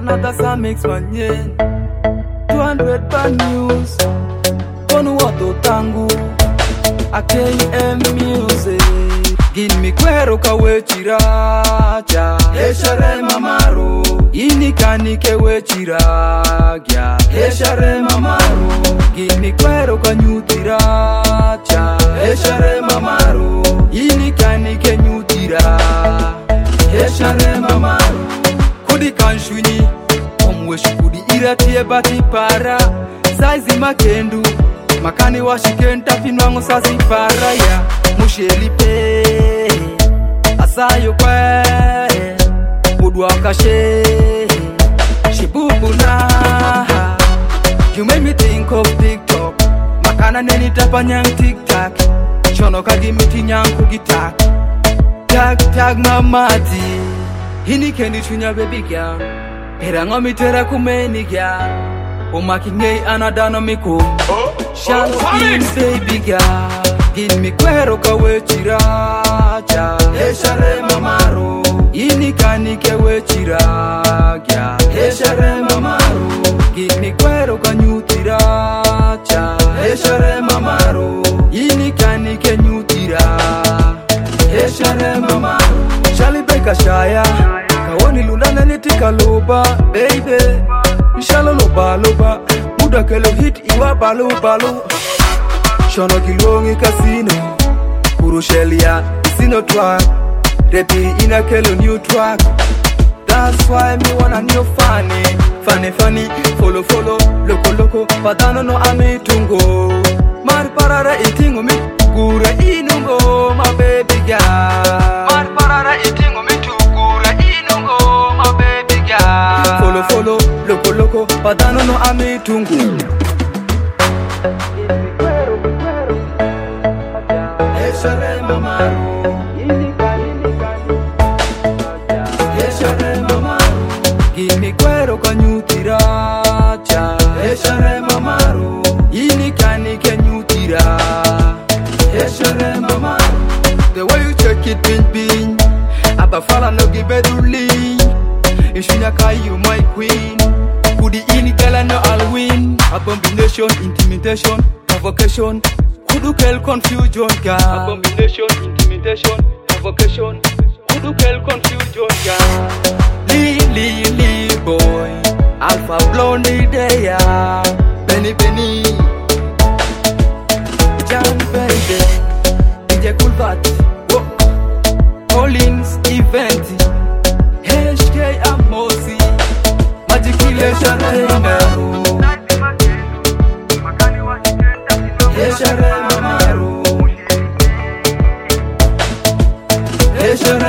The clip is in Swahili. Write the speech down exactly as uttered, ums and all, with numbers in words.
another Samix Manyen. two hundred bad news. Konu watu tangu A K M music. Gin mi kwero kawe chiracha Heshare mamaru Ini kanike we chiragya Heshare mamaru Gin mi kwero kanyutiracha Heshare mamaru Ini kanike nyutira Heshare mamaru Kudi kanshuni Omwe shukudi iratie bati para Saizi makendu Makani washikenta finwango sazi para ya Musheli pe Asayo kwe Mudwa kashe Shibubu na You made me think of TikTok Makana neni tapa nyang TikTok Chono kagi miti nyang kugitak Tag tag mamati Hini kendi chunya baby girl Perango mitera kumeni girl Umaki ngei anadano miku Shall in baby girl Give me kwero kawe chiracha Heshare mamaru Ini kanike we chiragya Heshare mamaru Give me kwero kanyutiracha Heshare mamaru Ini kanike nyutira Heshare mamaru Shali beka shaya Kawoni lundana nitika loba Baby Inshallah loba loba Muda kelo hit iwa balu balu Shono kilongi casino Kurushelia isino track Repi ina kelo new track That's why me wanna new funny Funny funny Follow follow Loko loko Padano no ame tungo Mar parara itingo mi Gura inungo My baby girl Mar parara itingo mi Gura inungo My baby girl Follow follow Loko loko Padano no ame tungo Heshare mamaru Heshare mamaru Gini kwero kanyutiracha Heshare mamaru Ini kanike nyutira Heshare mamaru The way you check it bin bin Abafala no gibeduli Ishunya kayu my queen Kudi ini kala no I'll win Abomination, intimidation, provocation Kudu kel confusion ga Abomination, intimidation, provocation Kudu kel confusion ga Lee, Lee, Lee boy Alpha Blondie Deya Benny, Benny Jan baby D J Kulvat Collins event H K Amosi Magic Heshare mamaru Heshare mamaru Heshare